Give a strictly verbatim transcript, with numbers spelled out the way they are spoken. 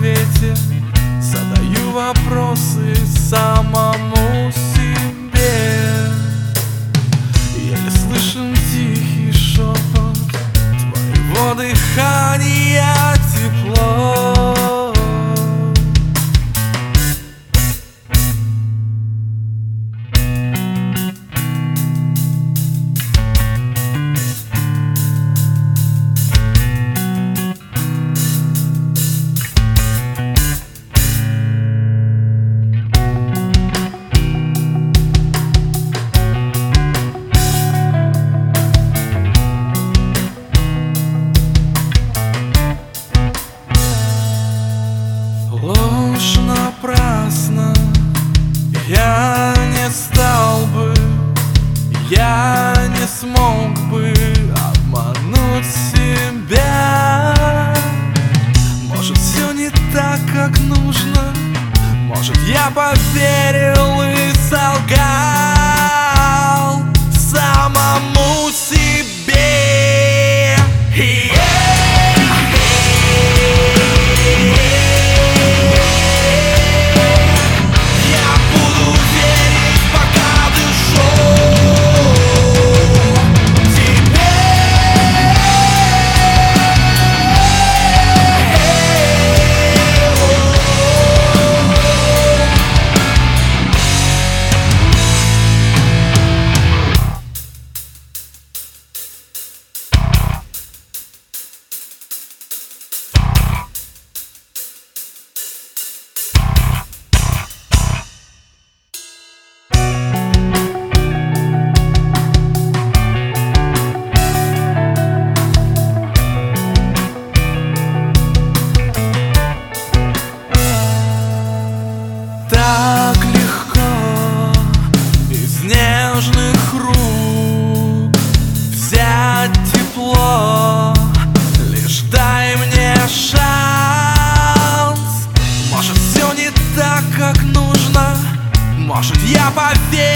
свете задаю вопросы самому себе. Еле слышен тихий шепот твоего дыхания, тепло. Ложь напрасно, я не стал бы, я не смог бы обмануть себя. Может, все не так, как нужно, может, я поверил и солгал самому себе. Так легко из нежных рук взять тепло, лишь дай мне шанс. Может, все не так, как нужно, может, я поверю